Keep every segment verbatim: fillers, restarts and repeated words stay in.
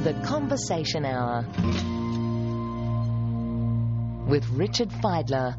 The Conversation Hour with Richard Fidler.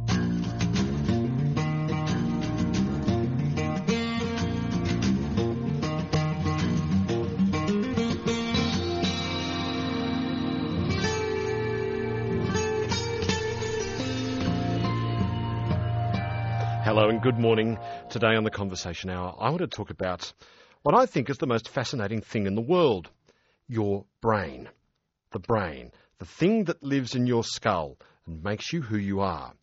Hello and good morning. Today on the Conversation Hour, I want to talk about what I think is the most fascinating thing in the world, your brain. The brain, the thing that lives in your skull and makes you who you are.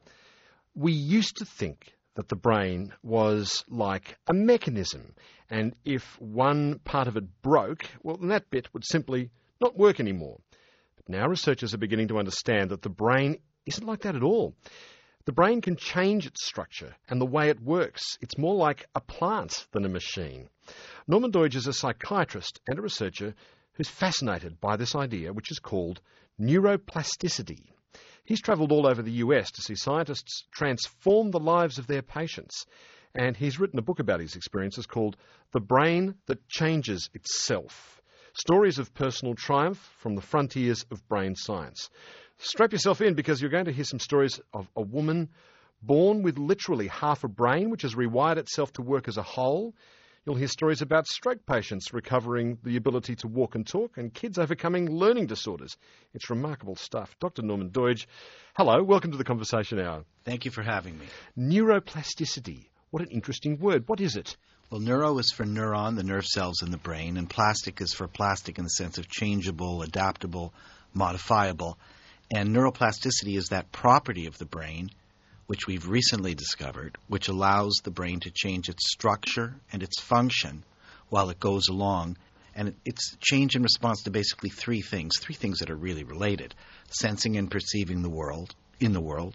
We used to think that the brain was like a mechanism, and if one part of it broke, well, then that bit would simply not work anymore. But now researchers are beginning to understand that the brain isn't like that at all. The brain can change its structure and the way it works. It's more like a plant than a machine. Norman Doidge is a psychiatrist and a researcher who's fascinated by this idea, which is called neuroplasticity. He's travelled all over the U S to see scientists transform the lives of their patients, and he's written a book about his experiences called The Brain That Changes Itself. Stories of personal triumph from the frontiers of brain science. Strap yourself in, because you're going to hear some stories of a woman born with literally half a brain which has rewired itself to work as a whole. You'll hear stories about stroke patients recovering the ability to walk and talk, and kids overcoming learning disorders. It's remarkable stuff. Doctor Norman Doidge, hello, welcome to the Conversation Hour. Thank you for having me. Neuroplasticity, what an interesting word. What is it? Well, neuro is for neuron, the nerve cells in the brain, and plastic is for plastic in the sense of changeable, adaptable, modifiable. And neuroplasticity is that property of the brain, which we've recently discovered, which allows the brain to change its structure and its function while it goes along. And it's change in response to basically three things, three things that are really related: sensing and perceiving the world, in the world,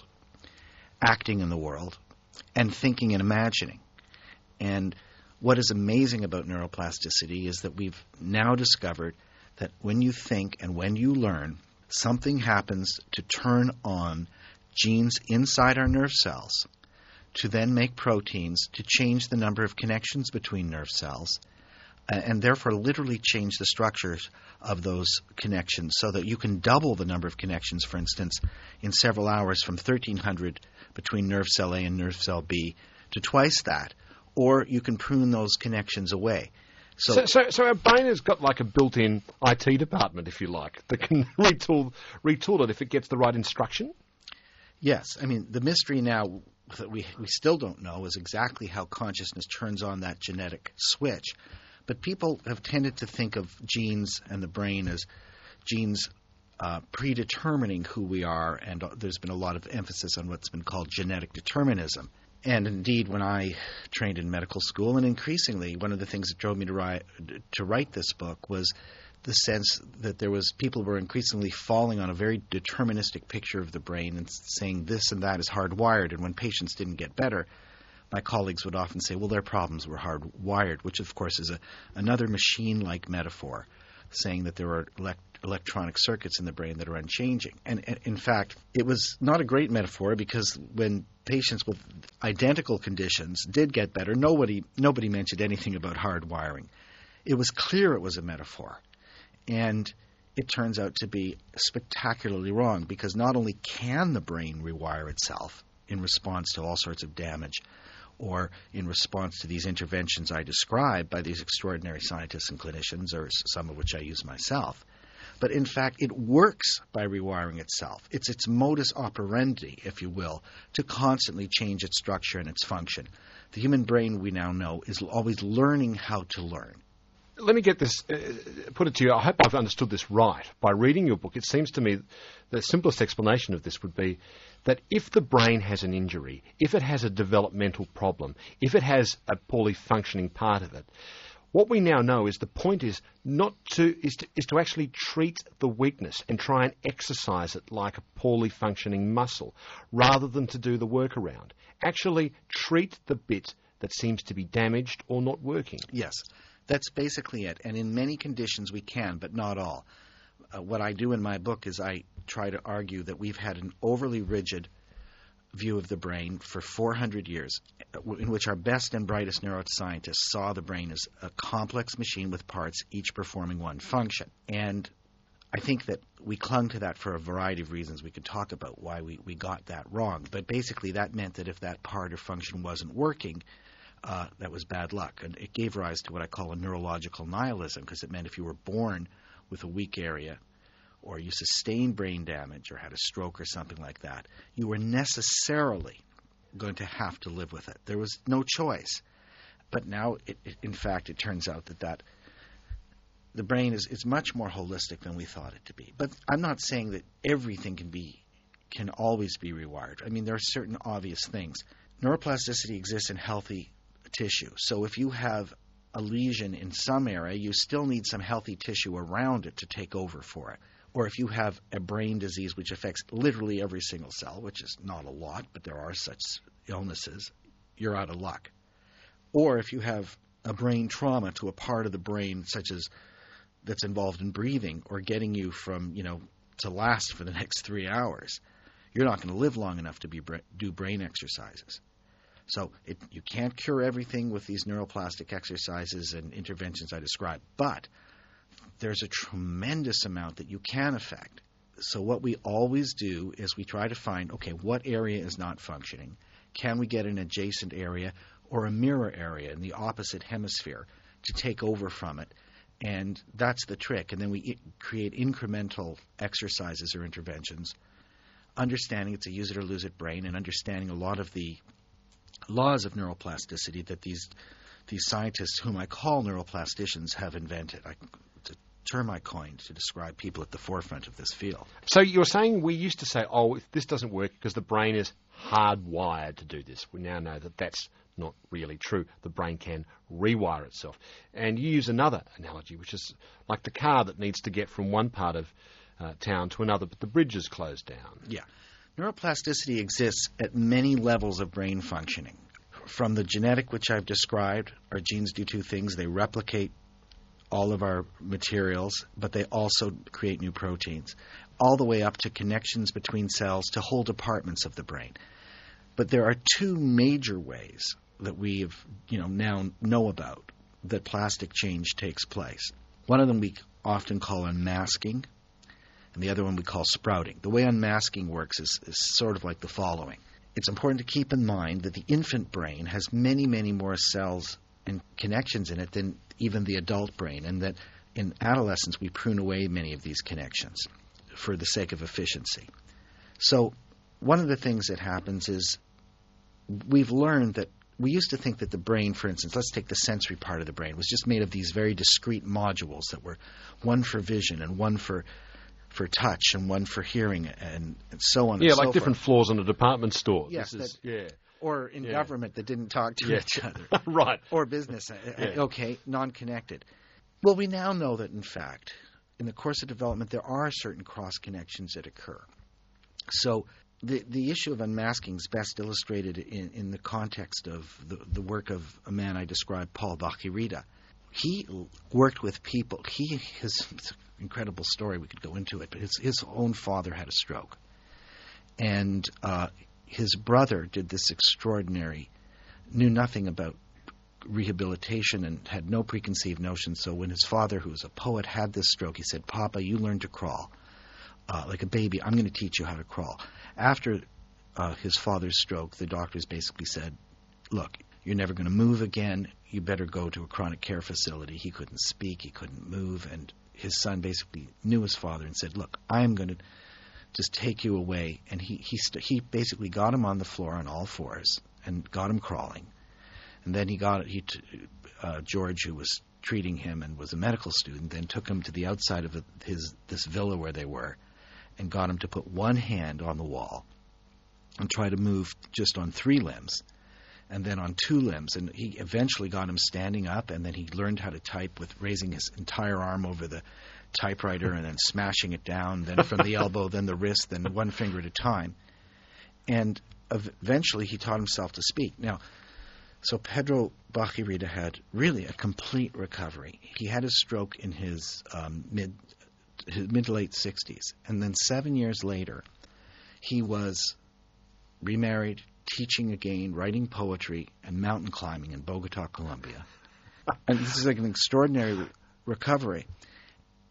acting in the world, and thinking and imagining. And what is amazing about neuroplasticity is that we've now discovered that when you think and when you learn, something happens to turn on genes inside our nerve cells to then make proteins to change the number of connections between nerve cells, and therefore literally change the structures of those connections so that you can double the number of connections, for instance, in several hours from thirteen hundred between nerve cell A and nerve cell B to twice that, or you can prune those connections away. So, so, so, so our brain has got like a built-in I T department, if you like, that can retool, retool it if it gets the right instruction? Yes. I mean, the mystery now that we, we still don't know is exactly how consciousness turns on that genetic switch. But people have tended to think of genes and the brain as genes uh, predetermining who we are, and uh, there's been a lot of emphasis on what's been called genetic determinism. And indeed, when I trained in medical school, and increasingly, one of the things that drove me to write, to write this book was the sense that there was people were increasingly falling on a very deterministic picture of the brain and saying this and that is hardwired. And when patients didn't get better, my colleagues would often say, well, their problems were hardwired, which of course is a, another machine-like metaphor, saying that there are elect- electronic circuits in the brain that are unchanging. And, and in fact, it was not a great metaphor, because when patients with identical conditions did get better, nobody nobody mentioned anything about hardwiring. It was clear it was a metaphor. And it turns out to be spectacularly wrong, because not only can the brain rewire itself in response to all sorts of damage, or in response to these interventions I described by these extraordinary scientists and clinicians, or some of which I use myself, but in fact it works by rewiring itself. It's its modus operandi, if you will, to constantly change its structure and its function. The human brain, we now know, is always learning how to learn. Let me get this, uh, put it to you. I hope I've understood this right. By reading your book, it seems to me the simplest explanation of this would be that if the brain has an injury, if it has a developmental problem, if it has a poorly functioning part of it, what we now know is the point is not to is to, is to actually treat the weakness and try and exercise it like a poorly functioning muscle, rather than to do the workaround. Actually treat the bit that seems to be damaged or not working. Yes. That's basically it. And in many conditions we can, but not all. Uh, what I do in my book is I try to argue that we've had an overly rigid view of the brain for four hundred years, in which our best and brightest neuroscientists saw the brain as a complex machine with parts, each performing one function. And I think that we clung to that for a variety of reasons. We could talk about why we, we got that wrong. But basically that meant that if that part or function wasn't working, uh, that was bad luck. And it gave rise to what I call a neurological nihilism, because it meant if you were born with a weak area or you sustained brain damage or had a stroke or something like that, you were necessarily going to have to live with it. There was no choice. But now, it, it, in fact, it turns out that, that the brain is, is much more holistic than we thought it to be. But I'm not saying that everything can be can always be rewired. I mean, there are certain obvious things. Neuroplasticity exists in healthy tissue. So if you have a lesion in some area, you still need some healthy tissue around it to take over for it. Or if you have a brain disease which affects literally every single cell, which is not a lot, but there are such illnesses, you're out of luck. Or if you have a brain trauma to a part of the brain such as that's involved in breathing or getting you from, you know, to last for the next three hours, you're not going to live long enough to be do brain exercises. So it, you can't cure everything with these neuroplastic exercises and interventions I described, but there's a tremendous amount that you can affect. So what we always do is we try to find, okay, what area is not functioning? Can we get an adjacent area or a mirror area in the opposite hemisphere to take over from it? And that's the trick. And then we I- create incremental exercises or interventions, understanding it's a use it or lose it brain and understanding a lot of the laws of neuroplasticity that these these scientists, whom I call neuroplasticians, have invented. I, it's a term I coined to describe people at the forefront of this field. So you're saying we used to say, oh, if this doesn't work because the brain is hardwired to do this. We now know that that's not really true. The brain can rewire itself. And you use another analogy, which is like the car that needs to get from one part of uh, town to another, but the bridge is closed down. Yeah. Neuroplasticity exists at many levels of brain functioning. From the genetic, which I've described, our genes do two things. They replicate all of our materials, but they also create new proteins, all the way up to connections between cells to whole departments of the brain. But there are two major ways that we have, you know, now know about that plastic change takes place. One of them we often call unmasking, and the other one we call sprouting. The way unmasking works is, is sort of like the following. It's important to keep in mind that the infant brain has many, many more cells and connections in it than even the adult brain, and that in adolescence we prune away many of these connections for the sake of efficiency. So one of the things that happens is we've learned that we used to think that the brain, for instance, let's take the sensory part of the brain, was just made of these very discrete modules that were one for vision and one for for touch and one for hearing and, and so on yeah, and so like forth. different floors in a department store. Yes, This is, that- yeah. Or in Yeah. government that didn't talk to Yeah. each other. Right. Or business. uh, Yeah. Okay, non-connected. Well, we now know that, in fact, in the course of development, there are certain cross-connections that occur. So the the issue of unmasking is best illustrated in, in the context of the, the work of a man I described, Paul Bach-y-Rita. He worked with people. He his it's an incredible story. We could go into it, but his his own father had a stroke, and uh, his brother did this extraordinary, knew nothing about rehabilitation and had no preconceived notions. So when his father, who was a poet, had this stroke, he said, "Papa, you learn to crawl uh, like a baby. I'm going to teach you how to crawl." After uh, his father's stroke, the doctors basically said, "Look, you're never going to move again. You better go to a chronic care facility." He couldn't speak. He couldn't move. And his son basically knew his father and said, "Look, I'm going to just take you away." And he he, st- he basically got him on the floor on all fours and got him crawling. And then he got he t- uh, George, who was treating him and was a medical student, then took him to the outside of his this villa where they were and got him to put one hand on the wall and try to move just on three limbs and then on two limbs. And he eventually got him standing up, and then he learned how to type with raising his entire arm over the typewriter and then smashing it down, then from the elbow, then the wrist, then one finger at a time. And eventually he taught himself to speak. Now, so Pedro Bach-y-Rita had really a complete recovery. He had a stroke in his um, mid his mid to late sixties, and then seven years later, he was remarried, teaching again, writing poetry, and mountain climbing in Bogota, Colombia. And this is like an extraordinary re- recovery.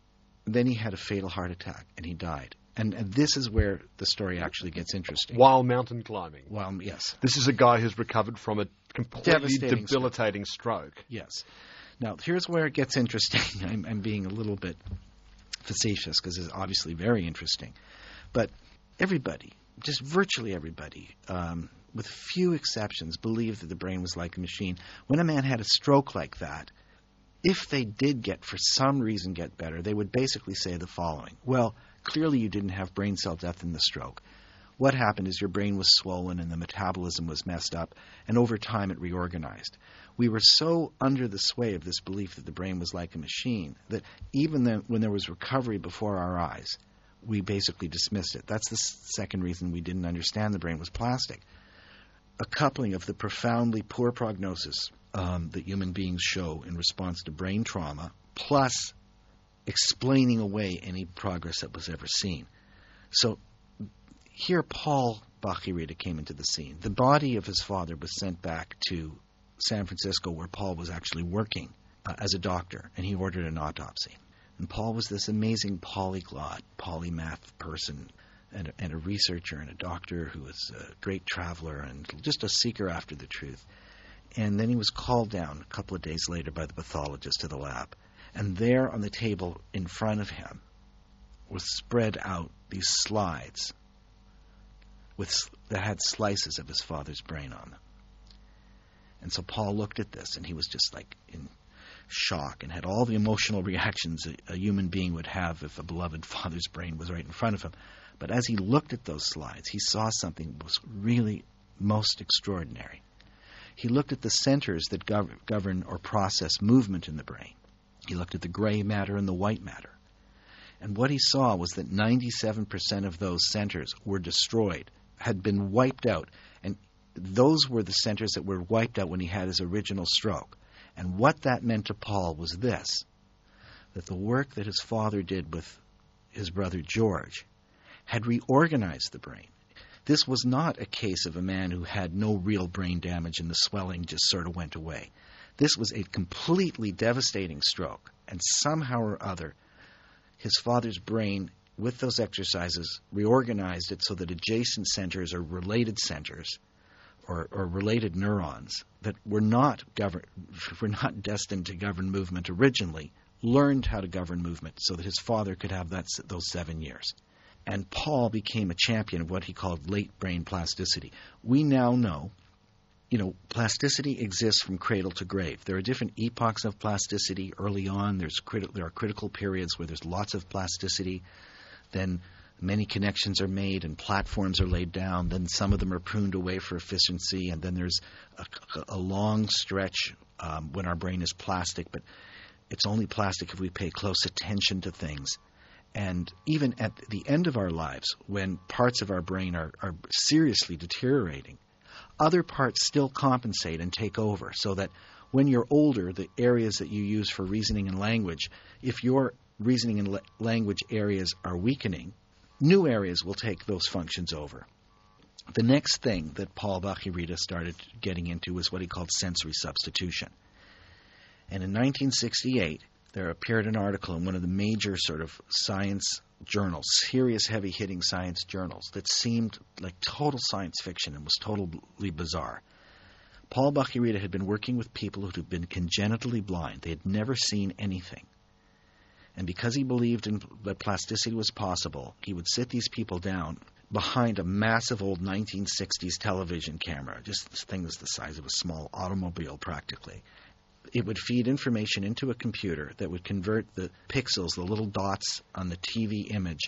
Then he had a fatal heart attack, and he died. And, and this is where the story actually gets interesting. While mountain climbing. Well, yes. This is a guy who's recovered from a completely Devastating debilitating stroke. Yes. Now, here's where it gets interesting. I'm, I'm being a little bit facetious because it's obviously very interesting. But everybody, just virtually everybody, um, with few exceptions, believed that the brain was like a machine. When a man had a stroke like that, if they did get, for some reason, get better, they would basically say the following. Well, clearly you didn't have brain cell death in the stroke. What happened is your brain was swollen and the metabolism was messed up, and over time it reorganized. We were so under the sway of this belief that the brain was like a machine that even then, when there was recovery before our eyes, we basically dismissed it. That's the second reason we didn't understand the brain was plastic. A coupling of the profoundly poor prognosis um, that human beings show in response to brain trauma, plus explaining away any progress that was ever seen. So here Paul Bach-y-Rita came into the scene. The body of his father was sent back to San Francisco, where Paul was actually working uh, as a doctor, and he ordered an autopsy. And Paul was this amazing polyglot, polymath person, and a, and a researcher and a doctor who was a great traveler and just a seeker after the truth. And then he was called down a couple of days later by the pathologist to the lab. And there on the table in front of him was spread out these slides with that had slices of his father's brain on them. And so Paul looked at this, and he was just like in shock and had all the emotional reactions a, a human being would have if a beloved father's brain was right in front of him. But as he looked at those slides, he saw something that was really most extraordinary. He looked at the centers that gov- govern or process movement in the brain. He looked at the gray matter and the white matter. And what he saw was that ninety-seven percent of those centers were destroyed, had been wiped out. And those were the centers that were wiped out when he had his original stroke. And what that meant to Paul was this, that the work that his father did with his brother George had reorganized the brain. This was not a case of a man who had no real brain damage and the swelling just sort of went away. This was a completely devastating stroke, and somehow or other, his father's brain, with those exercises, reorganized it so that adjacent centers or related centers or, or related neurons that were not govern, were not destined to govern movement originally, learned how to govern movement so that his father could have that, those seven years. And Paul became a champion of what he called late brain plasticity. We now know, you know, plasticity exists from cradle to grave. There are different epochs of plasticity. Early on, there's criti- there are critical periods where there's lots of plasticity. Then many connections are made and platforms are laid down. Then some of them are pruned away for efficiency. And then there's a, a long stretch um, when our brain is plastic, but it's only plastic if we pay close attention to things. And even at the end of our lives, when parts of our brain are, are seriously deteriorating, other parts still compensate and take over, so that when you're older, the areas that you use for reasoning and language, if your reasoning and la- language areas are weakening, new areas will take those functions over. The next thing that Paul Bach-y-Rita started getting into was what he called sensory substitution. And in nineteen sixty-eight, there appeared an article in one of the major sort of science journals, serious, heavy-hitting science journals, that seemed like total science fiction and was totally bizarre. Paul Bach-y-Rita had been working with people who had been congenitally blind. They had never seen anything. And because he believed in, that plasticity was possible, he would sit these people down behind a massive old nineteen sixties television camera. Just this thing was the size of a small automobile practically. It would feed information into a computer that would convert the pixels, the little dots on the T V image,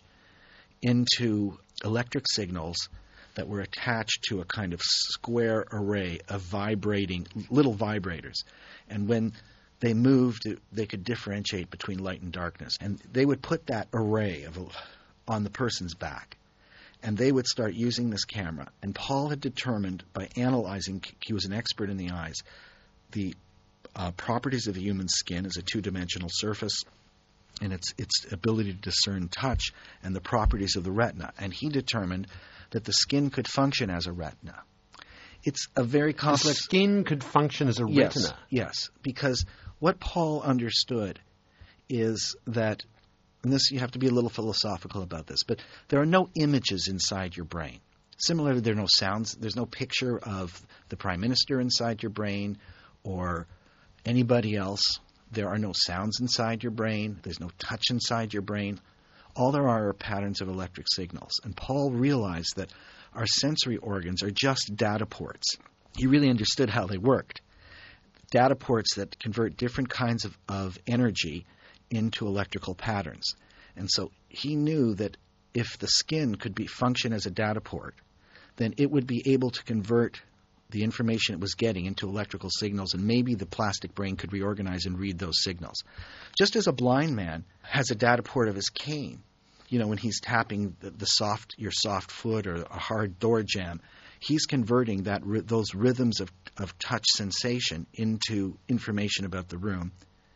into electric signals that were attached to a kind of square array of vibrating little vibrators. And when they moved, they could differentiate between light and darkness. And they would put that array of on the person's back. And they would start using this camera. And Paul had determined by analyzing, he was an expert in the eyes, the Uh, properties of the human skin as a two-dimensional surface and its its ability to discern touch, and the properties of the retina. And he determined that the skin could function as a retina. It's a very complex... The skin could function as a yes, retina? Yes, because what Paul understood is that and this you have to be a little philosophical about this, but there are no images inside your brain. Similarly, there are no sounds. There's no picture of the Prime Minister inside your brain or anybody else. There are no sounds inside your brain. There's no touch inside your brain. All there are are patterns of electric signals. And Paul realized that our sensory organs are just data ports. He really understood how they worked. Data ports that convert different kinds of, of energy into electrical patterns. And so he knew that if the skin could be function as a data port, then it would be able to convert the information it was getting into electrical signals, and maybe the plastic brain could reorganize and read those signals. Just as a blind man has a data port of his cane, you know, when he's tapping the, the soft, your soft foot or a hard door jamb, he's converting that those rhythms of, of touch sensation into information about the room.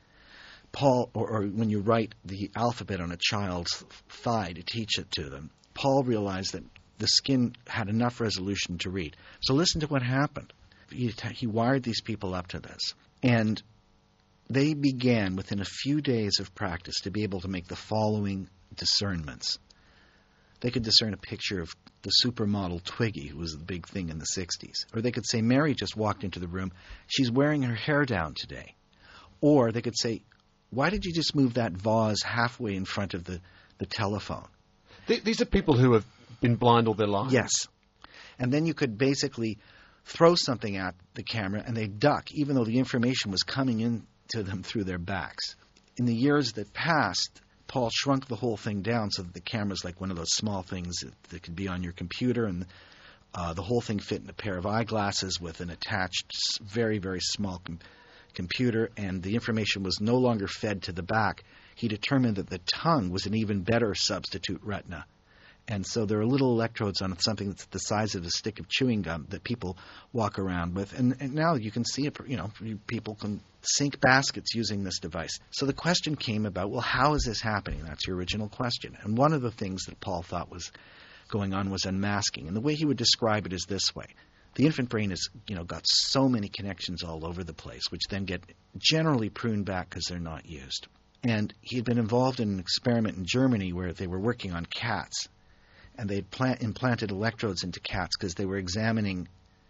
Paul, or, or when you write the alphabet on a child's thigh to teach it to them, Paul realized that the skin had enough resolution to read. So listen to what happened. He, he wired these people up to this. And they began, within a few days of practice, to be able to make the following discernments. They could discern a picture of the supermodel Twiggy, who was the big thing in the sixties. Or they could say, Mary just walked into the room. She's wearing her hair down today. Or they could say, why did you just move that vase halfway in front of the, the telephone? These are people who have been blind all their lives? Yes. And then you could basically throw something at the camera and they'd duck, even though the information was coming into them through their backs. In the years that passed, Paul shrunk the whole thing down so that the camera's like one of those small things that, that could be on your computer, and uh, the whole thing fit in a pair of eyeglasses with an attached very, very small com- computer, and the information was no longer fed to the back. He determined that the tongue was an even better substitute retina. And so there are little electrodes on something that's the size of a stick of chewing gum that people walk around with. And, and now you can see it, you know, people can sink baskets using this device. So the question came about, well, how is this happening? That's your original question. And one of the things that Paul thought was going on was unmasking. And the way he would describe it is this way. The infant brain has, you know, got so many connections all over the place, which then get generally pruned back because they're not used. And he had been involved in an experiment in Germany where they were working on cats. And they had plant, implanted electrodes into cats because they were examining,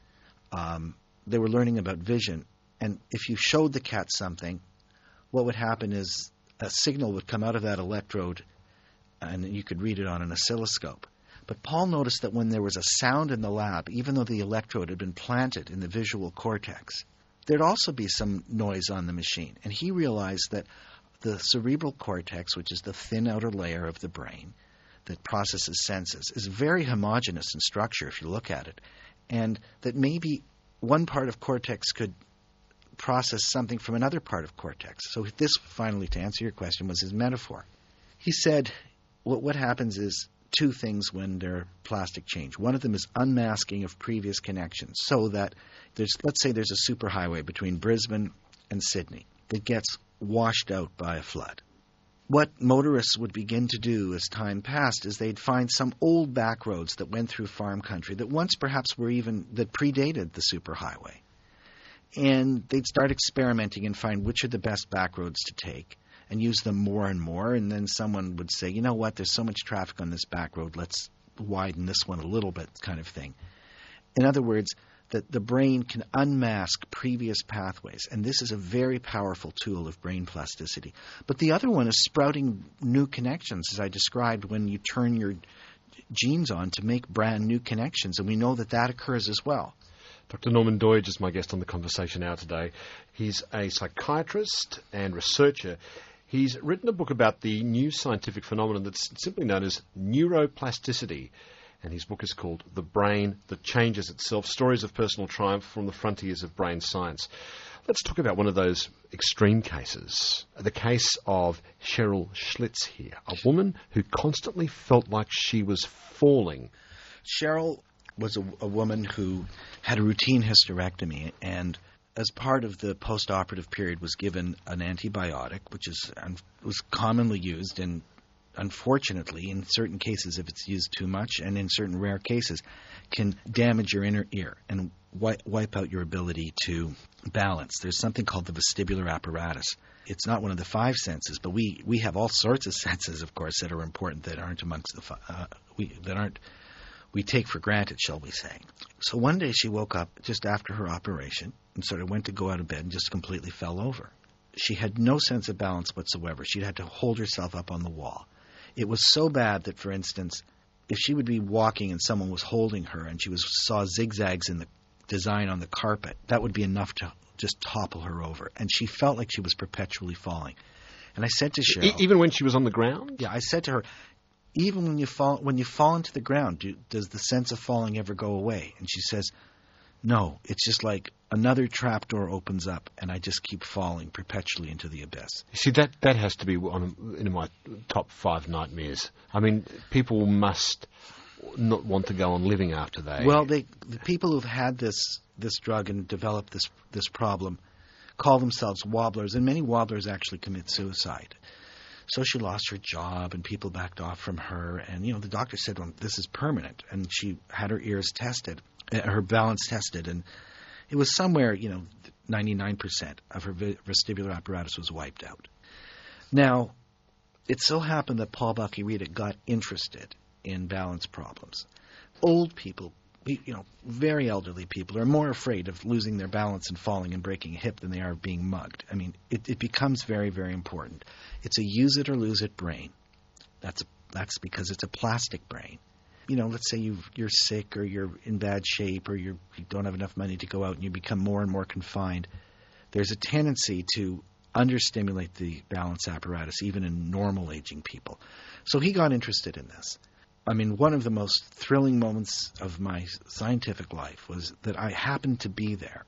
um, they were learning about vision. And if you showed the cat something, what would happen is a signal would come out of that electrode and you could read it on an oscilloscope. But Paul noticed that when there was a sound in the lab, even though the electrode had been planted in the visual cortex, there'd also be some noise on the machine. And he realized that the cerebral cortex, which is the thin outer layer of the brain that processes senses, is very homogeneous in structure if you look at it, and that maybe one part of cortex could process something from another part of cortex. So this, finally, to answer your question, was his metaphor. He said what, what happens is two things when there plastic change. One of them is unmasking of previous connections, so that there's, let's say there's a superhighway between Brisbane and Sydney that gets washed out by a flood. What motorists would begin to do as time passed is they'd find some old back roads that went through farm country that once perhaps were even, that predated the superhighway. And they'd start experimenting and find which are the best back roads to take and use them more and more. And then someone would say, you know what, there's so much traffic on this back road, let's widen this one a little bit, kind of thing. In other words, that the brain can unmask previous pathways, and this is a very powerful tool of brain plasticity. But the other one is sprouting new connections, as I described, when you turn your genes on to make brand new connections, and we know that that occurs as well. Doctor Norman Doidge is my guest on the Conversation Hour today. He's a psychiatrist and researcher. He's written a book about the new scientific phenomenon that's simply known as neuroplasticity. And his book is called The Brain That Changes Itself, Stories of Personal Triumph from the Frontiers of Brain Science. Let's talk about one of those extreme cases, the case of Cheryl Schlitz here, a woman who constantly felt like she was falling. Cheryl was a, a woman who had a routine hysterectomy, and as part of the post-operative period was given an antibiotic, which is um, was commonly used in unfortunately, in certain cases, if it's used too much, and in certain rare cases, can damage your inner ear and wipe, wipe out your ability to balance. There's something called the vestibular apparatus. It's not one of the five senses, but we, we have all sorts of senses, of course, that are important that aren't amongst the uh, we that aren't we take for granted, shall we say. So one day she woke up just after her operation and sort of went to go out of bed and just completely fell over. She had no sense of balance whatsoever. She'd had to hold herself up on the wall. It was so bad that, for instance, if she would be walking and someone was holding her and she was saw zigzags in the design on the carpet, that would be enough to just topple her over. And she felt like she was perpetually falling. And I said to Cheryl... E- even when she was on the ground? Yeah, I said to her, even when you fall when you fall into the ground, do, does the sense of falling ever go away? And she says, no, it's just like another trapdoor opens up and I just keep falling perpetually into the abyss. See, that, that has to be one of, in my top five nightmares. I mean, people must not want to go on living after they... Well, they, the people who've had this this drug and developed this this problem call themselves wobblers, and many wobblers actually commit suicide. So she lost her job, and people backed off from her. And, you know, the doctor said, well, this is permanent. And she had her ears tested, uh, her balance tested, and it was somewhere, you know, ninety-nine percent of her vestibular apparatus was wiped out. Now, it so happened that Paul Bach-y-Rita got interested in balance problems. Old people, you know, very elderly people are more afraid of losing their balance and falling and breaking a hip than they are of being mugged. I mean, it, it becomes very, very important. It's a use it or lose it brain. That's a, that's because it's a plastic brain. You know, let's say you've, you're sick or you're in bad shape or you're, you don't have enough money to go out and you become more and more confined. There's a tendency to understimulate the balance apparatus, even in normal aging people. So he got interested in this. I mean, one of the most thrilling moments of my scientific life was that I happened to be there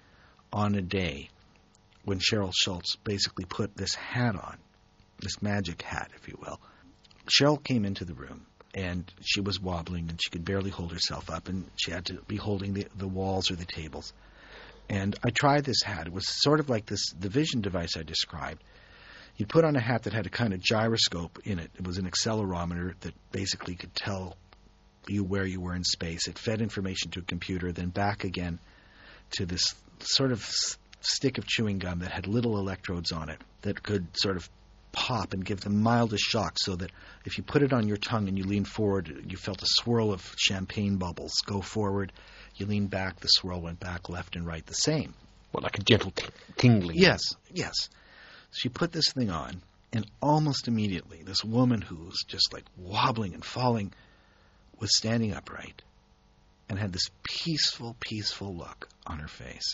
on a day when Cheryl Schultz basically put this hat on, this magic hat, if you will. Cheryl came into the room, and she was wobbling, and she could barely hold herself up, and she had to be holding the, the walls or the tables. And I tried this hat. It was sort of like this the vision device I described. You put on a hat that had a kind of gyroscope in it. It was an accelerometer that basically could tell you where you were in space. It fed information to a computer, then back again to this sort of stick of chewing gum that had little electrodes on it that could sort of pop and give the mildest shock, so that if you put it on your tongue and you lean forward, you felt a swirl of champagne bubbles go forward. You lean back, the swirl went back, left and right, the same. What, like a gentle t- tingling? Yes, yes. She put this thing on, and almost immediately, this woman who was just like wobbling and falling was standing upright and had this peaceful, peaceful look on her face.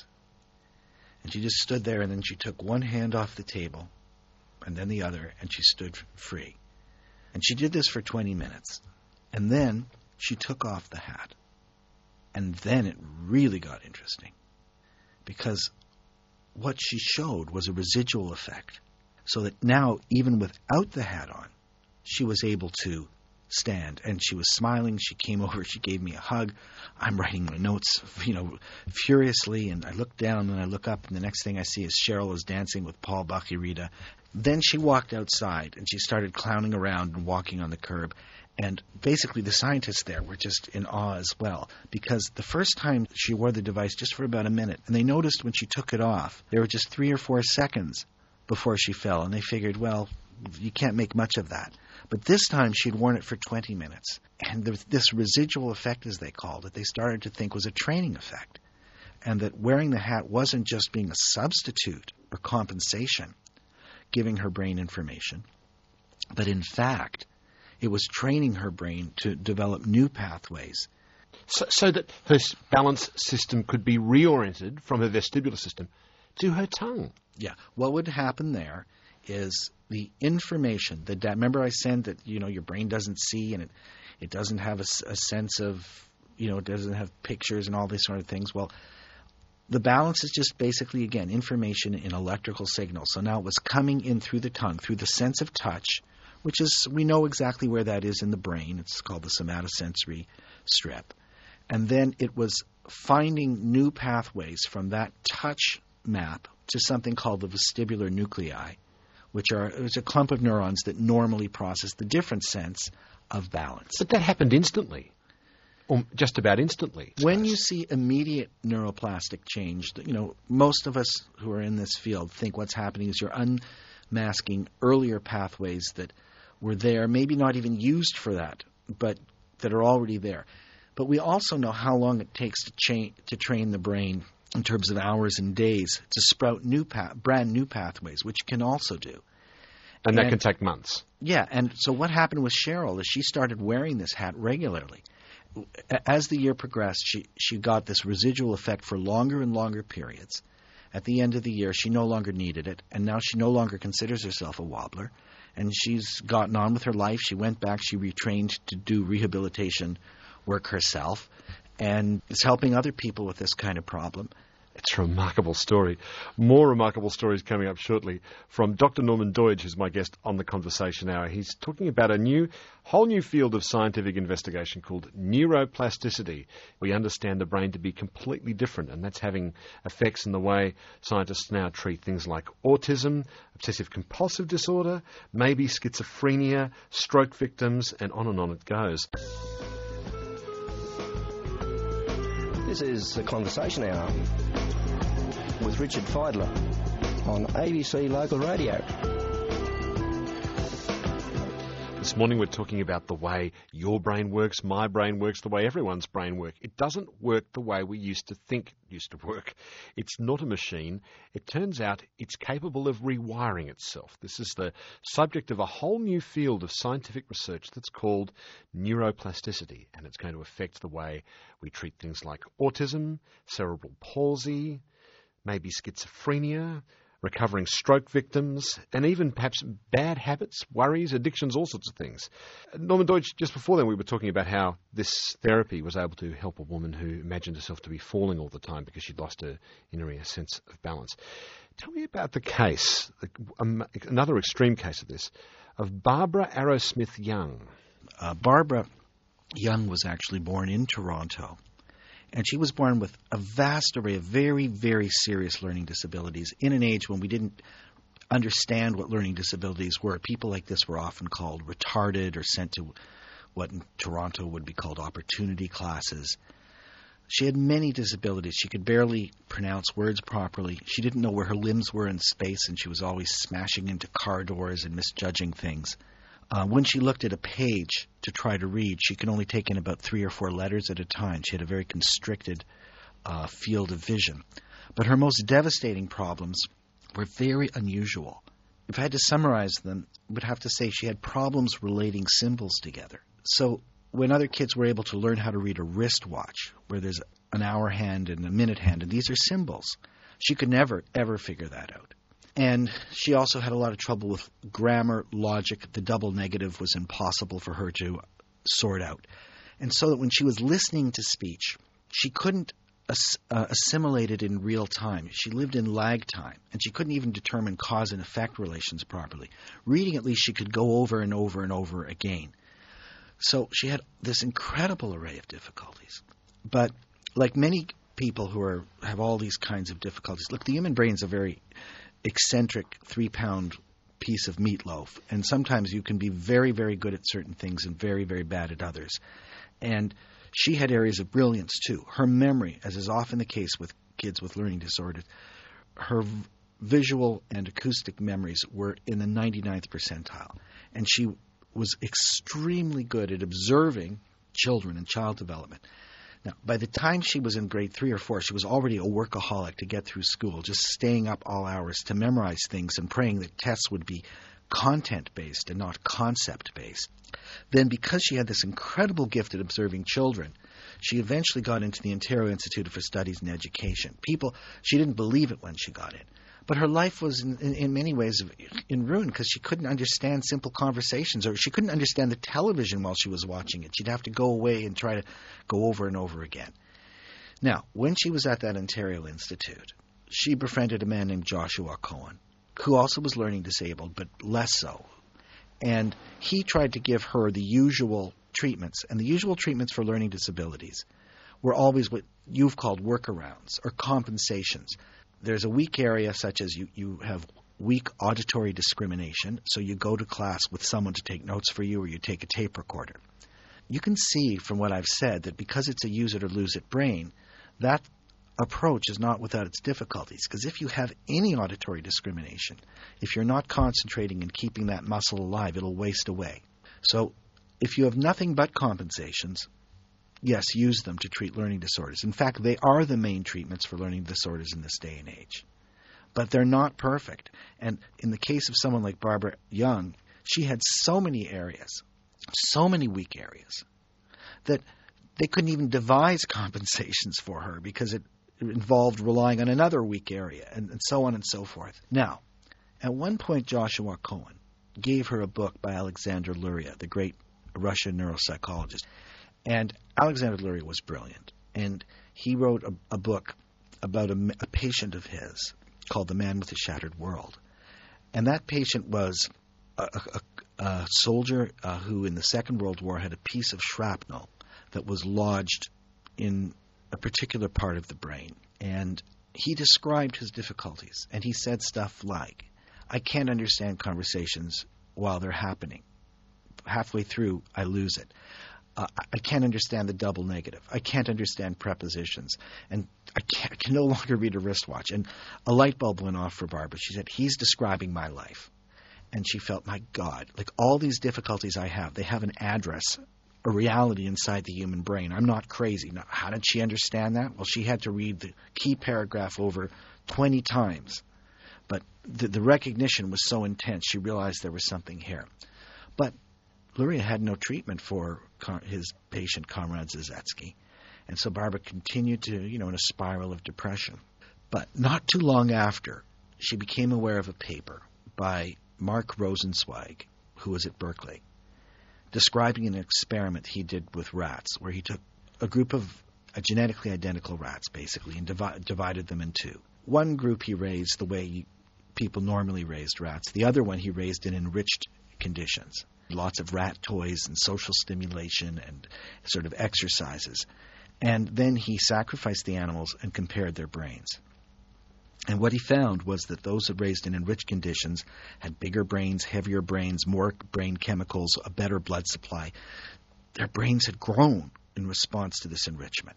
And she just stood there, and then she took one hand off the table and then the other, and she stood free. And she did this for twenty minutes. And then she took off the hat. And then it really got interesting, because what she showed was a residual effect, so that now, even without the hat on, she was able to stand, and she was smiling. She came over, she gave me a hug. I'm writing my notes, you know, furiously, and I look down and I look up, and the next thing I see is Cheryl is dancing with Paul Bach-y-Rita. Then she walked outside, and she started clowning around and walking on the curb. And basically the scientists there were just in awe as well, because the first time she wore the device just for about a minute, and they noticed when she took it off, there were just three or four seconds before she fell, and they figured, well, you can't make much of that. But this time she'd worn it for twenty minutes, and there was this residual effect, as they called it, they started to think was a training effect, and that wearing the hat wasn't just being a substitute or compensation, giving her brain information, but in fact it was training her brain to develop new pathways. So, so that her balance system could be reoriented from her vestibular system to her tongue. Yeah. What would happen there is the information, the da- remember I said that, you know, your brain doesn't see, and it, it doesn't have a, a sense of, you know, it doesn't have pictures and all these sort of things. Well, the balance is just basically, again, information in electrical signals. So now it was coming in through the tongue, through the sense of touch, which is, we know exactly where that is in the brain. It's called the somatosensory strip. And then it was finding new pathways from that touch map to something called the vestibular nuclei, which are it's a clump of neurons that normally process the different sense of balance. But that happened instantly, or just about instantly. I When suppose. you see immediate neuroplastic change, you know, most of us who are in this field think what's happening is you're unmasking earlier pathways that were there, maybe not even used for that, but that are already there. But we also know how long it takes to, cha- to train the brain in terms of hours and days to sprout new pa- brand new pathways, which can also do. and that and- can take months. Yeah, and so what happened with Cheryl is she started wearing this hat regularly. A- As the year progressed, she, she got this residual effect for longer and longer periods. At the end of the year, she no longer needed it, and now she no longer considers herself a wobbler. And she's gotten on with her life. She went back, she retrained to do rehabilitation work herself, and is helping other people with this kind of problem. It's a remarkable story. More remarkable stories coming up shortly from Doctor Norman Doidge, who's my guest on the Conversation Hour. He's talking about a new, whole new field of scientific investigation called neuroplasticity. We understand the brain to be completely different, and that's having effects in the way scientists now treat things like autism, obsessive-compulsive disorder, maybe schizophrenia, stroke victims, and on and on it goes. This is the Conversation Hour with Richard Feidler on A B C Local Radio. This morning we're talking about the way your brain works, my brain works, the way everyone's brain works. It doesn't work the way we used to think it used to work. It's not a machine. It turns out it's capable of rewiring itself. This is the subject of a whole new field of scientific research that's called neuroplasticity, and it's going to affect the way we treat things like autism, cerebral palsy, maybe schizophrenia, recovering stroke victims, and even perhaps bad habits, worries, addictions, all sorts of things. Norman Doidge, just before then we were talking about how this therapy was able to help a woman who imagined herself to be falling all the time because she'd lost her inner ear sense of balance. Tell me about the case, um, another extreme case of this, of Barbara Arrowsmith Young. Uh, Barbara Young was actually born in Toronto. And she was born with a vast array of very, very serious learning disabilities in an age when we didn't understand what learning disabilities were. People like this were often called retarded or sent to what in Toronto would be called opportunity classes. She had many disabilities. She could barely pronounce words properly. She didn't know where her limbs were in space, and she was always smashing into car doors and misjudging things. Uh, when she looked at a page to try to read, she could only take in about three or four letters at a time. She had a very constricted uh, field of vision. But her most devastating problems were very unusual. If I had to summarize them, I would have to say she had problems relating symbols together. So when other kids were able to learn how to read a wristwatch, where there's an hour hand and a minute hand, and these are symbols, she could never, ever figure that out. And she also had a lot of trouble with grammar, logic. The double negative was impossible for her to sort out. And so that when she was listening to speech, she couldn't ass- uh, assimilate it in real time. She lived in lag time, and she couldn't even determine cause and effect relations properly. Reading, at least, she could go over and over and over again. So she had this incredible array of difficulties. But like many people who are have all these kinds of difficulties, look, the human brain's a very eccentric three-pound piece of meatloaf, and sometimes you can be very, very good at certain things and very, very bad at others. And she had areas of brilliance, too. Her memory, as is often the case with kids with learning disorders, her v- visual and acoustic memories were in the ninety-ninth percentile. And she was extremely good at observing children and child development. Now, by the time she was in grade three or four, she was already a workaholic to get through school, just staying up all hours to memorize things and praying that tests would be content-based and not concept-based. Then, because she had this incredible gift at observing children, she eventually got into the Ontario Institute for Studies in Education. People, she didn't believe it when she got in. But her life was, in, in, in many ways, in ruin because she couldn't understand simple conversations, or she couldn't understand the television while she was watching it. She'd have to go away and try to go over and over again. Now, when she was at that Ontario Institute, she befriended a man named Joshua Cohen, who also was learning disabled, but less so. And he tried to give her the usual treatments, and the usual treatments for learning disabilities were always what you've called workarounds or compensations. there's a weak area such as you, you have weak auditory discrimination, so you go to class with someone to take notes for you or you take a tape recorder. You can see from what I've said that because it's a use it or lose it brain, that approach is not without its difficulties, because if you have any auditory discrimination, if you're not concentrating and keeping that muscle alive, it'll waste away. So if you have nothing but compensations, yes, use them to treat learning disorders. In fact, they are the main treatments for learning disorders in this day and age. But they're not perfect. And in the case of someone like Barbara Young, she had so many areas, so many weak areas, that they couldn't even devise compensations for her because it involved relying on another weak area, and, and so on and so forth. Now, at one point, Joshua Cohen gave her a book by Alexander Luria, the great Russian neuropsychologist. And Alexander Luria was brilliant. And he wrote a, a book about a, a patient of his called The Man with the Shattered World. And that patient was a, a, a soldier uh, who in the Second World War had a piece of shrapnel that was lodged in a particular part of the brain. And he described his difficulties. And he said stuff like, I can't understand conversations while they're happening. Halfway through, I lose it. Uh, I can't understand the double negative. I can't understand prepositions. And I, can't, I can no longer read a wristwatch. And a light bulb went off for Barbara. She said, he's describing my life. And she felt, my God, like all these difficulties I have, they have an address, a reality inside the human brain. I'm not crazy. Now, how did she understand that? Well, she had to read the key paragraph over twenty times. But the, the recognition was so intense, she realized there was something here. But Luria had no treatment for his patient, Comrade Zazetsky. And so Barbara continued to, you know, in a spiral of depression. But not too long after, she became aware of a paper by Mark Rosenzweig, who was at Berkeley, describing an experiment he did with rats, where he took a group of uh, genetically identical rats, basically, and divi- divided them in two. One group he raised the way people normally raised rats. The other one he raised in enriched conditions. Lots of rat toys and social stimulation and sort of exercises. And then he sacrificed the animals and compared their brains. And what he found was that those that raised in enriched conditions had bigger brains, heavier brains, more brain chemicals, a better blood supply. Their brains had grown in response to this enrichment.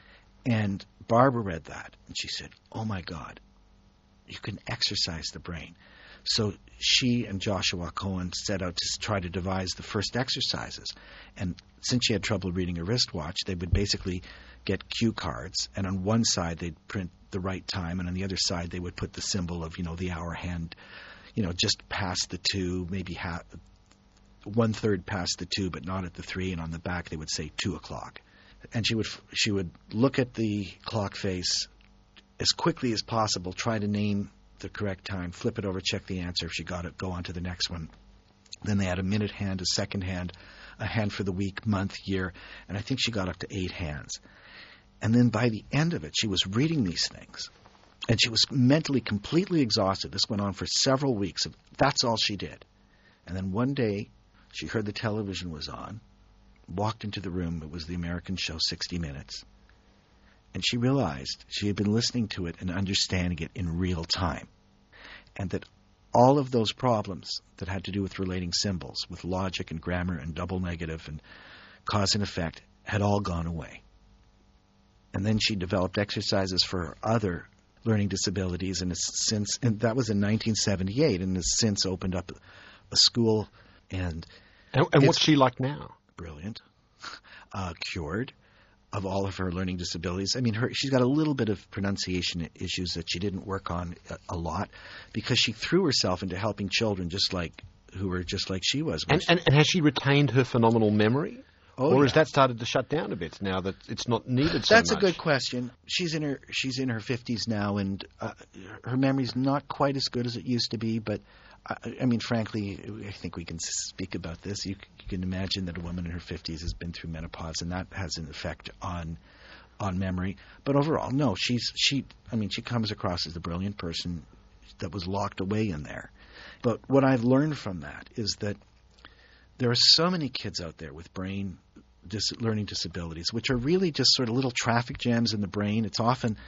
And Barbara read that, and she said, oh my God, you can exercise the brain. So she and Joshua Cohen set out to try to devise the first exercises. And since she had trouble reading a wristwatch, they would basically get cue cards, and on one side they'd print the right time, and on the other side they would put the symbol of, you know, the hour hand, you know, just past the two, maybe half, one third past the two, but not at the three, and on the back they would say two o'clock. And she would she would look at the clock face as quickly as possible, try to name the correct time, flip it over, check the answer. If she got it, go on to the next one. Then they had a minute hand, a second hand, a hand for the week, month, year, and I think she got up to eight hands. And then by the end of it, she was reading these things, and she was mentally completely exhausted. This went on for several weeks. That's all she did. And then one day, she heard the television was on, walked into the room. It was the American show sixty minutes. And she realized she had been listening to it and understanding it in real time. And that all of those problems that had to do with relating symbols, with logic and grammar and double negative and cause and effect, had all gone away. And then she developed exercises for other learning disabilities, and has since, and that was in nineteen seventy-eight, and has since opened up a school. And and, and what's she like now? Brilliant, uh, cured of all of her learning disabilities. I mean, her, she's got a little bit of pronunciation issues that she didn't work on a, a lot, because she threw herself into helping children just like who were just like she was. And, and, and has she retained her phenomenal memory? Oh, or yeah. has that started to shut down a bit now that it's not needed so That's much? a good question. She's in her she's in her fifties now, and uh, her memory's not quite as good as it used to be. But I, I mean, frankly, I think we can speak about this. You, you can imagine that a woman in her fifties has been through menopause, and that has an effect on on memory. But overall, no, she's she. I mean, she comes across as the brilliant person that was locked away in there. But what I've learned from that is that there are so many kids out there with brain dis- learning disabilities, which are really just sort of little traffic jams in the brain. It's often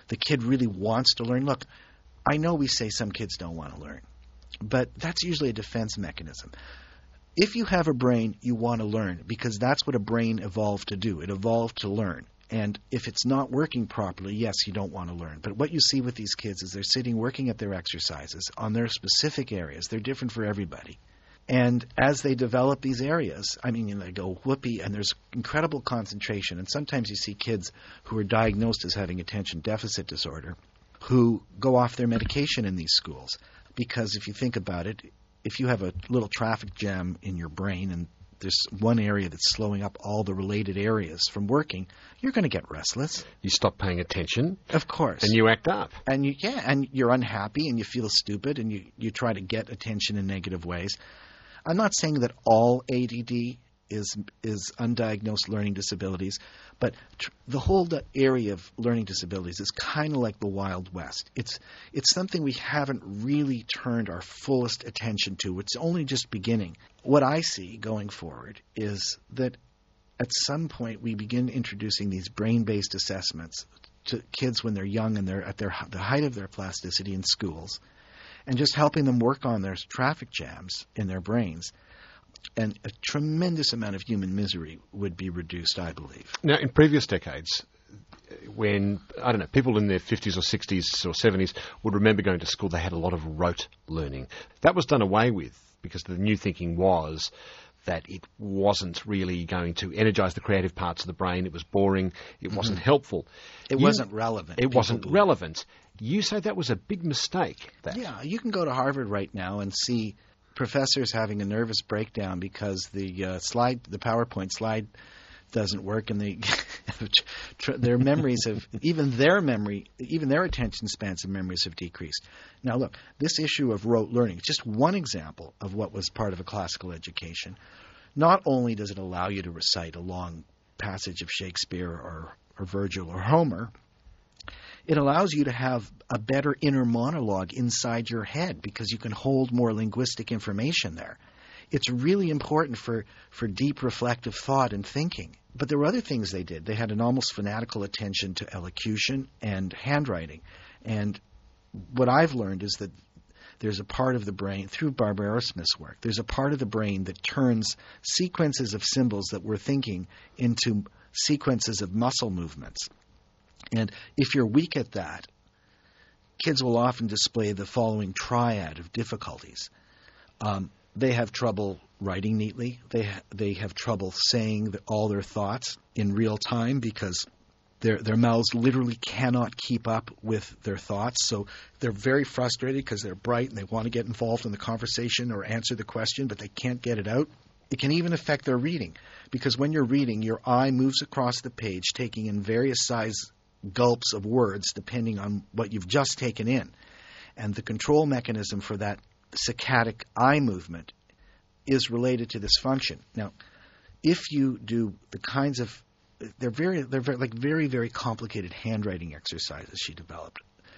the kid really wants to learn. Look, I know we say some kids don't want to learn, but that's usually a defense mechanism. If you have a brain, you want to learn, because that's what a brain evolved to do. It evolved to learn. And if it's not working properly, yes, you don't want to learn. But what you see with these kids is they're sitting working at their exercises on their specific areas. They're different for everybody. And as they develop these areas, I mean, they go whoopee, and there's incredible concentration. And sometimes you see kids who are diagnosed as having attention deficit disorder who go off their medication in these schools. Because if you think about it, if you have a little traffic jam in your brain and there's one area that's slowing up all the related areas from working, you're going to get restless. You stop paying attention. Of course. And you act up. And you yeah, and you're unhappy and you feel stupid and you, you try to get attention in negative ways. I'm not saying that all A D D is is undiagnosed learning disabilities, but tr- the whole d- area of learning disabilities is kind of like the Wild West. It's it's something we haven't really turned our fullest attention to. It's only just beginning. What I see going forward is that at some point we begin introducing these brain-based assessments to kids when they're young and they're at their the height of their plasticity in schools, and just helping them work on their traffic jams in their brains. And a tremendous amount of human misery would be reduced, I believe. Now, in previous decades, when, I don't know, people in their fifties or sixties or seventies would remember going to school, they had a lot of rote learning. That was done away with because the new thinking was that it wasn't really going to energize the creative parts of the brain. It was boring. It mm-hmm. wasn't helpful. It you, wasn't relevant. It wasn't believe. relevant. You say that was a big mistake. That. Yeah, you can go to Harvard right now and see professors having a nervous breakdown because the uh, slide, the PowerPoint slide doesn't work, and they, their memories have, even their memory, even their attention spans and memories have decreased. Now look, this issue of rote learning, just one example of what was part of a classical education. Not only does it allow you to recite a long passage of Shakespeare or, or Virgil or Homer, it allows you to have a better inner monologue inside your head because you can hold more linguistic information there. It's really important for, for deep reflective thought and thinking. But there were other things they did. They had an almost fanatical attention to elocution and handwriting. And what I've learned is that there's a part of the brain, through Barbara Arrowsmith's work, there's a part of the brain that turns sequences of symbols that we're thinking into sequences of muscle movements. And if you're weak at that, kids will often display the following triad of difficulties. Um, they have trouble writing neatly. They ha- they have trouble saying the, all their thoughts in real time because their their mouths literally cannot keep up with their thoughts. So they're very frustrated because they're bright and they want to get involved in the conversation or answer the question, but they can't get it out. It can even affect their reading because when you're reading, your eye moves across the page, taking in various size gulps of words depending on what you've just taken in. And the control mechanism for that saccadic eye movement is related to this function. Now, if you do the kinds of they're very they're very, like very very complicated handwriting exercises she developed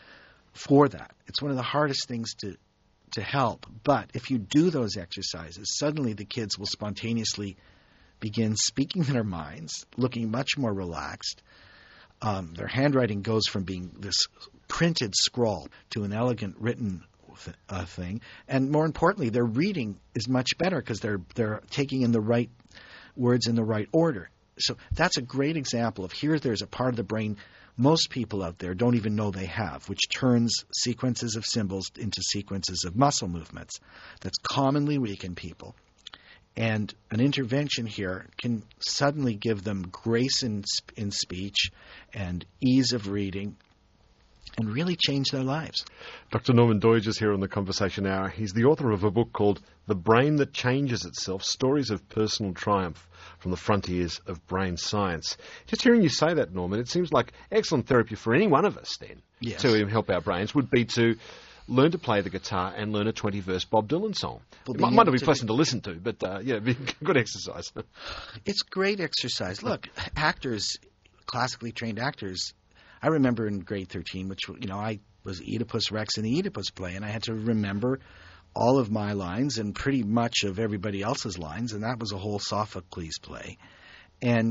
for that. It's one of the hardest things to to help. But if you do those exercises, suddenly the kids will spontaneously begin speaking their minds, looking much more relaxed. Um, their handwriting goes from being this printed scrawl to an elegant written th- uh, thing, and more importantly, their reading is much better because they're they're taking in the right words in the right order. So that's a great example of here. There's a part of the brain most people out there don't even know they have, which turns sequences of symbols into sequences of muscle movements. That's commonly weak in people. And an intervention here can suddenly give them grace in, in speech and ease of reading and really change their lives. Doctor Norman Doidge is here on the Conversation Hour. He's the author of a book called The Brain That Changes Itself, Stories of Personal Triumph from the Frontiers of Brain Science. Just hearing you say that, Norman, it seems like excellent therapy for any one of us then yes. to help our brains would be to learn to play the guitar and learn a twenty-verse Bob Dylan song. Well, it might, might not be pleasant to listen to, but uh, yeah, be good exercise. It's great exercise. Look, actors, classically trained actors, I remember in grade thirteen, which, you know, I was Oedipus Rex in the Oedipus play, and I had to remember all of my lines and pretty much of everybody else's lines, and that was a whole Sophocles play. And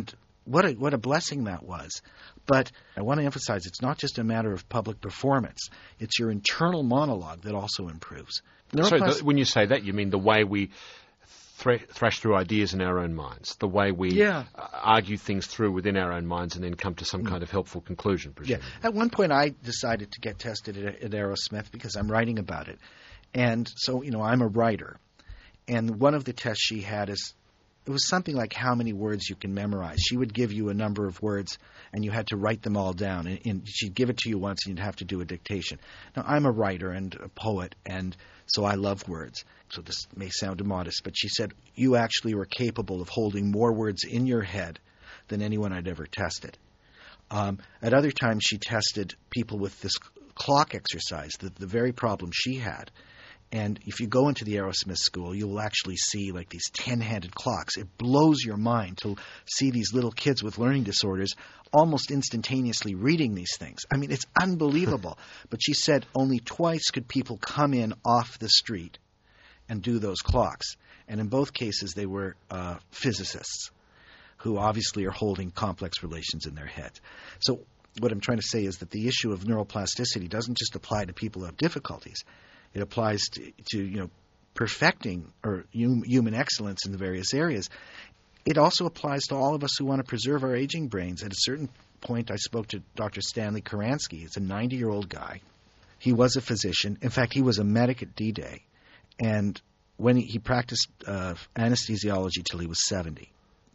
what a, what a blessing that was. But I want to emphasize it's not just a matter of public performance. It's your internal monologue that also improves. So the, when you say that, you mean the way we thre- thrash through ideas in our own minds, the way we yeah. uh, argue things through within our own minds and then come to some mm. kind of helpful conclusion, presumably. Yeah. At one point, I decided to get tested at, at Aerosmith because I'm writing about it. And so, you know, I'm a writer. And one of the tests she had is, it was something like how many words you can memorize. She would give you a number of words, and you had to write them all down. And, and she'd give it to you once, and you'd have to do a dictation. Now, I'm a writer and a poet, and so I love words. So this may sound immodest, but she said, you actually were capable of holding more words in your head than anyone I'd ever tested. Um, at other times, she tested people with this clock exercise, the, the very problem she had. And if you go into the Aerosmith school, you'll actually see like these ten-handed clocks. It blows your mind to see these little kids with learning disorders almost instantaneously reading these things. I mean, it's unbelievable. But she said only twice could people come in off the street and do those clocks. And in both cases, they were uh, physicists who obviously are holding complex relations in their heads. So what I'm trying to say is that the issue of neuroplasticity doesn't just apply to people who have difficulties. It applies to, to you know, perfecting or hum, human excellence in the various areas. It also applies to all of us who want to preserve our aging brains. At a certain point, I spoke to Doctor Stanley Karansky. He's a ninety-year-old guy. He was a physician. In fact, he was a medic at D-Day. And when he, he practiced uh, anesthesiology till he was seventy,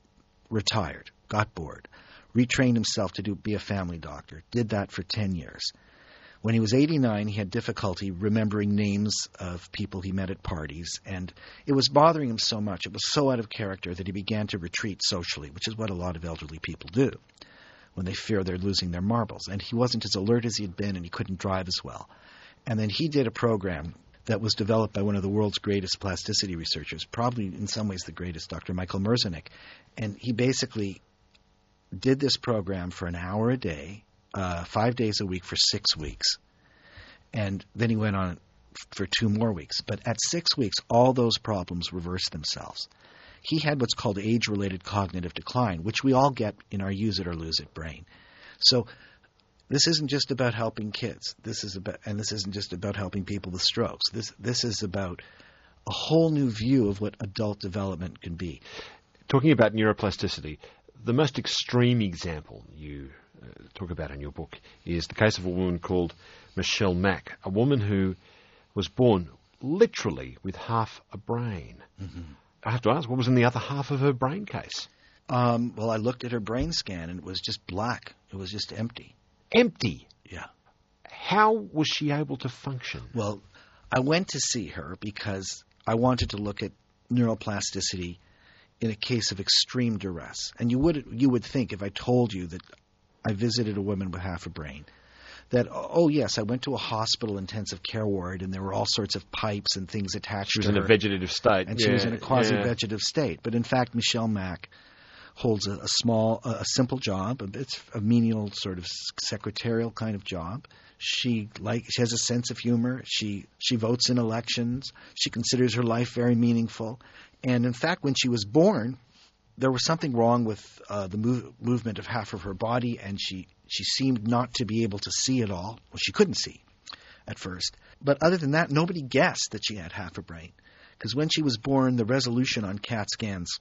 retired, got bored, retrained himself to do, be a family doctor, did that for ten years. When he was eighty-nine, he had difficulty remembering names of people he met at parties, and it was bothering him so much, it was so out of character that he began to retreat socially, which is what a lot of elderly people do when they fear they're losing their marbles. And he wasn't as alert as he had been, and he couldn't drive as well. And then he did a program that was developed by one of the world's greatest plasticity researchers, probably in some ways the greatest, Doctor Michael Merzenich. And he basically did this program for an hour a day, Uh, five days a week for six weeks. And then he went on for two more weeks. But at six weeks, all those problems reversed themselves. He had what's called age-related cognitive decline, which we all get in our use it or lose it brain. So this isn't just about helping kids. This is about, and this isn't just about helping people with strokes. This this is about a whole new view of what adult development can be. Talking about neuroplasticity, the most extreme example you Uh, talk about in your book is the case of a woman called Michelle Mack, a woman who was born literally with half a brain. Mm-hmm. I have to ask, what was in the other half of her brain case? Um, well, I looked at her brain scan, and it was just black. It was just empty. Empty? Yeah. How was she able to function? Well, I went to see her because I wanted to look at neuroplasticity in a case of extreme duress. And you would you would think if I told you that I visited a woman with half a brain, that, oh, yes, I went to a hospital intensive care ward, and there were all sorts of pipes and things attached to her. She was in a vegetative state. And yeah, she was in a quasi-vegetative yeah. state. But in fact, Michelle Mack holds a, a small, a, a simple job. It's a menial sort of secretarial kind of job. She like she has a sense of humor. She she votes in elections. She considers her life very meaningful. And in fact, when she was born, there was something wrong with uh, the move, movement of half of her body, and she, she seemed not to be able to see at all. Well, she couldn't see at first. But other than that, nobody guessed that she had half a brain. Because when she was born, the resolution on CAT scans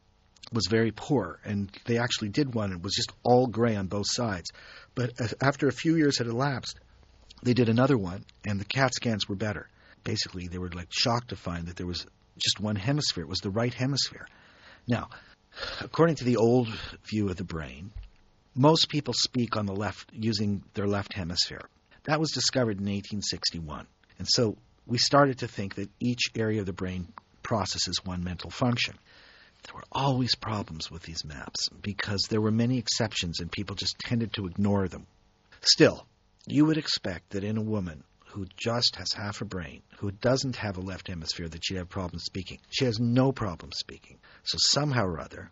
was very poor, and they actually did one. It was just all gray on both sides. But after a few years had elapsed, they did another one, and the CAT scans were better. Basically, they were like shocked to find that there was just one hemisphere. It was the right hemisphere. Now, according to the old view of the brain, most people speak on the left using their left hemisphere. That was discovered in eighteen sixty-one. And so we started to think that each area of the brain processes one mental function. There were always problems with these maps because there were many exceptions and people just tended to ignore them. Still, you would expect that in a woman who just has half a brain, who doesn't have a left hemisphere, that she'd have problems speaking. She has no problem speaking. So somehow or other,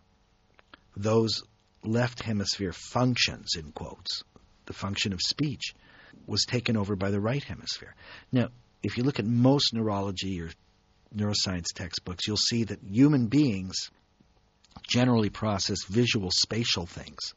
those left hemisphere functions, in quotes, the function of speech, was taken over by the right hemisphere. Now, if you look at most neurology or neuroscience textbooks, you'll see that human beings generally process visual spatial things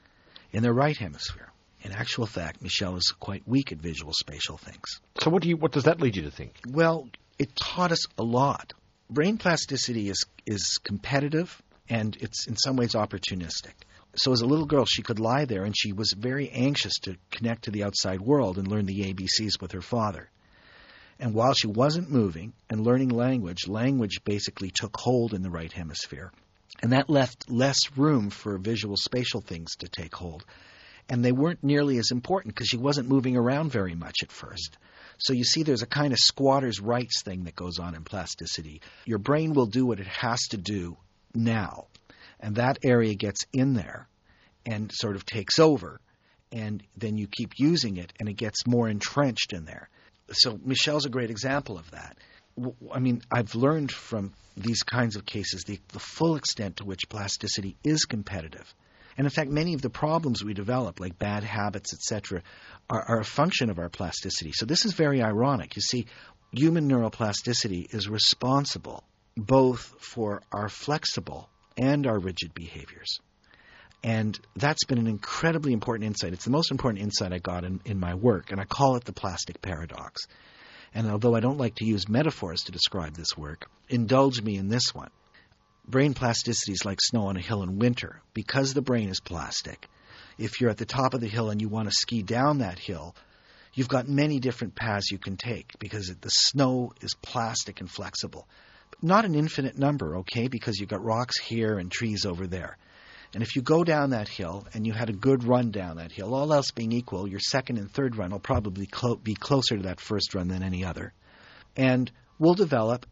in their right hemisphere. In actual fact, Michel is quite weak at visual spatial things. So what do you? What does that lead you to think? Well, it taught us a lot. Brain plasticity is is competitive, and it's in some ways opportunistic. So as a little girl, she could lie there, and she was very anxious to connect to the outside world and learn the A B Cs with her father. And while she wasn't moving and learning language, language basically took hold in the right hemisphere. And that left less room for visual spatial things to take hold. And they weren't nearly as important because she wasn't moving around very much at first. So you see there's a kind of squatter's rights thing that goes on in plasticity. Your brain will do what it has to do now. And that area gets in there and sort of takes over. And then you keep using it, and it gets more entrenched in there. So Michel's a great example of that. I mean, I've learned from these kinds of cases the, the full extent to which plasticity is competitive. And in fact, many of the problems we develop, like bad habits, et cetera, are, are a function of our plasticity. So this is very ironic. You see, human neuroplasticity is responsible both for our flexible and our rigid behaviors. And that's been an incredibly important insight. It's the most important insight I got in, in my work, and I call it the plastic paradox. And although I don't like to use metaphors to describe this work, indulge me in this one. Brain plasticity is like snow on a hill in winter. Because the brain is plastic, if you're at the top of the hill and you want to ski down that hill, you've got many different paths you can take because the snow is plastic and flexible. But not an infinite number, okay, because you've got rocks here and trees over there. And if you go down that hill and you had a good run down that hill, all else being equal, your second and third run will probably clo- be closer to that first run than any other. And we'll develop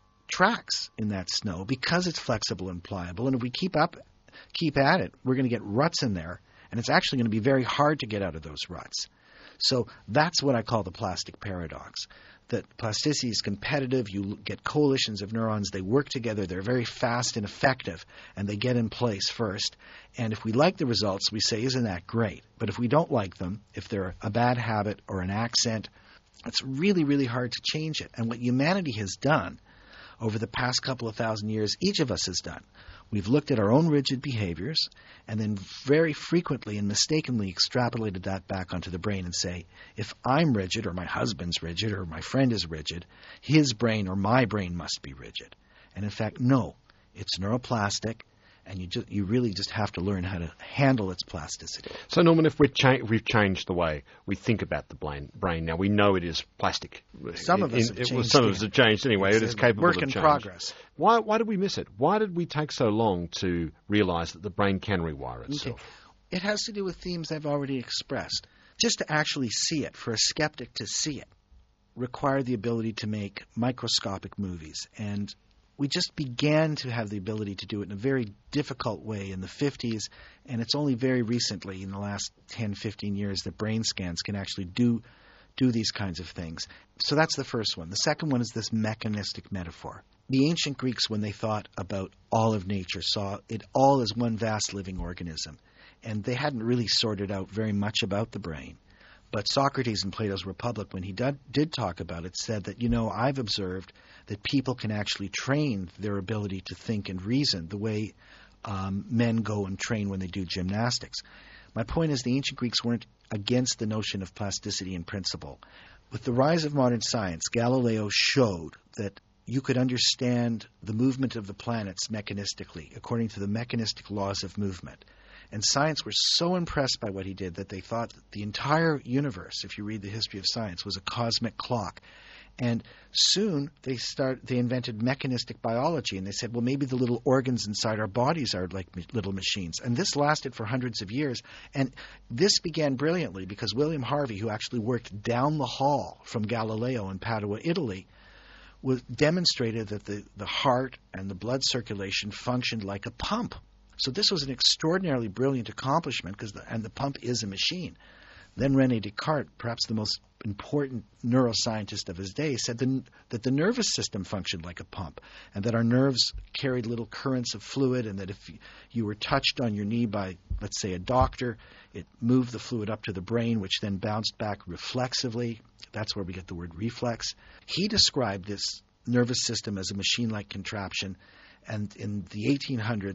tracks in that snow because it's flexible and pliable. And if we keep up, keep at it, we're going to get ruts in there. And it's actually going to be very hard to get out of those ruts. So that's what I call the plastic paradox. That plasticity is competitive. You get coalitions of neurons. They work together. They're very fast and effective, and they get in place first. And if we like the results, we say, isn't that great? But if we don't like them, if they're a bad habit or an accent, it's really, really hard to change it. And what humanity has done over the past couple of thousand years, each of us has done, we've looked at our own rigid behaviors and then very frequently and mistakenly extrapolated that back onto the brain and say, if I'm rigid or my husband's rigid or my friend is rigid, his brain or my brain must be rigid. And in fact, no, it's neuroplastic, and you just, you really just have to learn how to handle its plasticity. So, Norman, if we're cha- we've changed the way we think about the brain, brain now, we know it is plastic. Some of us in, have changed. Well, some of us have changed anyway. It's it is capable work of in change. progress. Why, why did we miss it? Why did we take so long to realise that the brain can rewire itself? Okay. It has to do with themes I've already expressed. Just to actually see it, for a skeptic to see it, required the ability to make microscopic movies. And we just began to have the ability to do it in a very difficult way in the fifties, and it's only very recently, in the last ten, fifteen years, that brain scans can actually do do these kinds of things. So that's the first one. The second one is this mechanistic metaphor. The ancient Greeks, when they thought about all of nature, saw it all as one vast living organism, and they hadn't really sorted out very much about the brain. But Socrates in Plato's Republic, when he did, did talk about it, said that, you know, I've observed that people can actually train their ability to think and reason the way um, men go and train when they do gymnastics. My point is the ancient Greeks weren't against the notion of plasticity in principle. With the rise of modern science, Galileo showed that you could understand the movement of the planets mechanistically, according to the mechanistic laws of movement. And science were so impressed by what he did that they thought that the entire universe, if you read the history of science, was a cosmic clock. And soon they start they invented mechanistic biology, and they said, well, maybe the little organs inside our bodies are like little machines. And this lasted for hundreds of years. And this began brilliantly because William Harvey, who actually worked down the hall from Galileo in Padua, Italy, was demonstrated that the, the heart and the blood circulation functioned like a pump. So this was an extraordinarily brilliant accomplishment, because the, and the pump is a machine. Then René Descartes, perhaps the most important neuroscientist of his day, said the, that the nervous system functioned like a pump, and that our nerves carried little currents of fluid, and that if you, you were touched on your knee by, let's say, a doctor, it moved the fluid up to the brain, which then bounced back reflexively. That's where we get the word reflex. He described this nervous system as a machine-like contraption, and in the eighteen hundreds,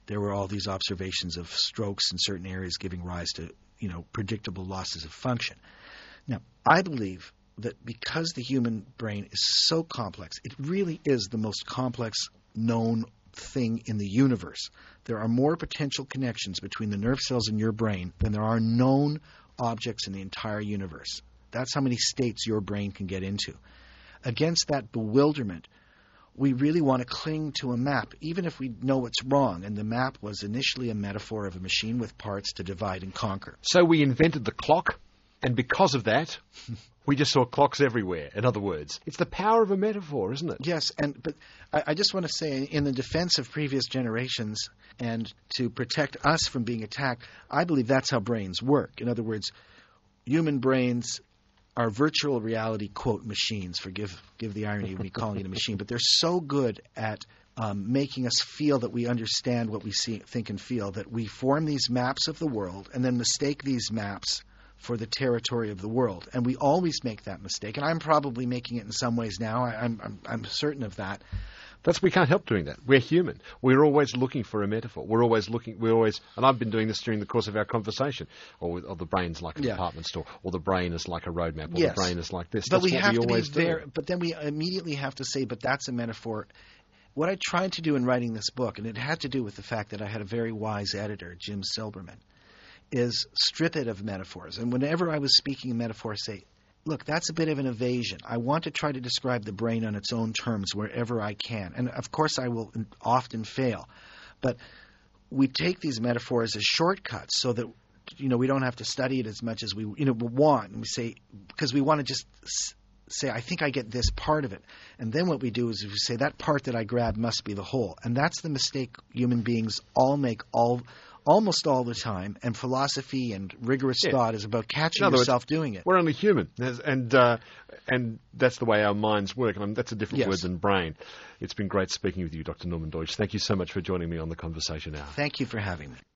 there were all these observations of strokes in certain areas giving rise to, you know, predictable losses of function. Now, I believe that because the human brain is so complex, it really is the most complex known thing in the universe. There are more potential connections between the nerve cells in your brain than there are known objects in the entire universe. That's how many states your brain can get into. Against that bewilderment, we really want to cling to a map, even if we know it's wrong. And the map was initially a metaphor of a machine with parts to divide and conquer. So we invented the clock, and because of that, we just saw clocks everywhere, in other words. It's the power of a metaphor, isn't it? Yes, and but I, I just want to say, in the defense of previous generations and to protect us from being attacked, I believe that's how brains work. In other words, human brains are virtual reality, quote, machines. Forgive give the irony of me calling it a machine, but they're so good at um, making us feel that we understand what we see, think and feel, that we form these maps of the world and then mistake these maps for the territory of the world. And we always make that mistake. And I'm probably making it in some ways now. I, I'm, I'm, I'm certain of that. That's we can't help doing that. We're human. We're always looking for a metaphor. We're always looking. We're always, and I've been doing this during the course of our conversation. Or, or the brain's like a Yeah. department store, or the brain is like a roadmap, or Yes. the brain is like this. But That's we what have we to be always do. very. But then we immediately have to say, but that's a metaphor. What I tried to do in writing this book, and it had to do with the fact that I had a very wise editor, Jim Silberman, is strip it of metaphors. And whenever I was speaking in metaphors, say, look, that's a bit of an evasion. I want to try to describe the brain on its own terms wherever I can. And of course I will often fail. But we take these metaphors as shortcuts so that, you know, we don't have to study it as much as we, you know, want. And we say, because we want to just say, I think I get this part of it. And then what we do is we say, that part that I grabbed must be the whole. And that's the mistake human beings all make all almost all the time, and philosophy and rigorous Yeah. thought is about catching In other yourself words, doing it. We're only human, There's- and uh, and that's the way our minds work. And I mean, that's a different Yes. word than brain. It's been great speaking with you, Doctor Norman Deutsch. Thank you so much for joining me on the Conversation Hour. Thank you for having me.